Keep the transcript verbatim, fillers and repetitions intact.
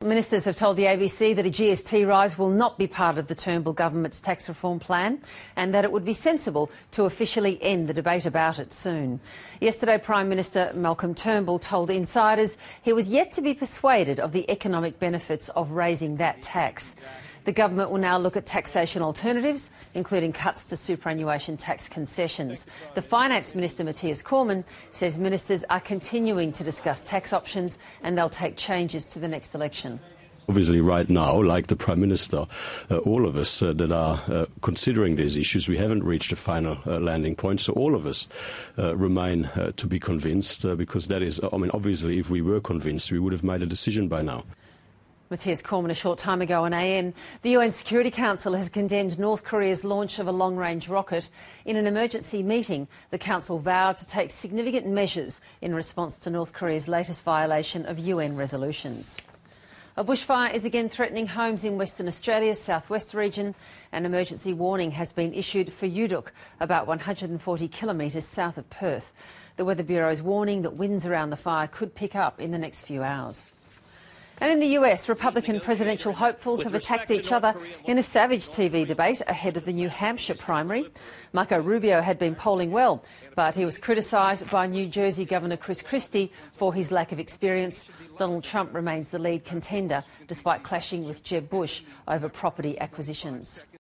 Ministers have told the A B C that a G S T rise will not be part of the Turnbull government's tax reform plan and that it would be sensible to officially end the debate about it soon. Yesterday, Prime Minister Malcolm Turnbull told insiders he was yet to be persuaded of the economic benefits of raising that tax. The government will now look at taxation alternatives, including cuts to superannuation tax concessions. The Finance Minister, Matthias Cormann, says ministers are continuing to discuss tax options and they'll take changes to the next election. Obviously, right now, like the Prime Minister, uh, all of us uh, that are uh, considering these issues, we haven't reached a final uh, landing point. So all of us uh, remain uh, to be convinced, uh, because that is, I mean, obviously, if we were convinced, we would have made a decision by now. Matthias Cormann a short time ago on A M. The U N Security Council has condemned North Korea's launch of a long-range rocket. In an emergency meeting, the Council vowed to take significant measures in response to North Korea's latest violation of U N resolutions. A bushfire is again threatening homes in Western Australia's southwest region. An emergency warning has been issued for Uduk, about one hundred forty kilometres south of Perth. The Weather Bureau is warning that winds around the fire could pick up in the next few hours. And in the U S, Republican presidential hopefuls have attacked each other in a savage T V debate ahead of the New Hampshire primary. Marco Rubio had been polling well, but he was criticised by New Jersey Governor Chris Christie for his lack of experience. Donald Trump remains the lead contender, despite clashing with Jeb Bush over property acquisitions.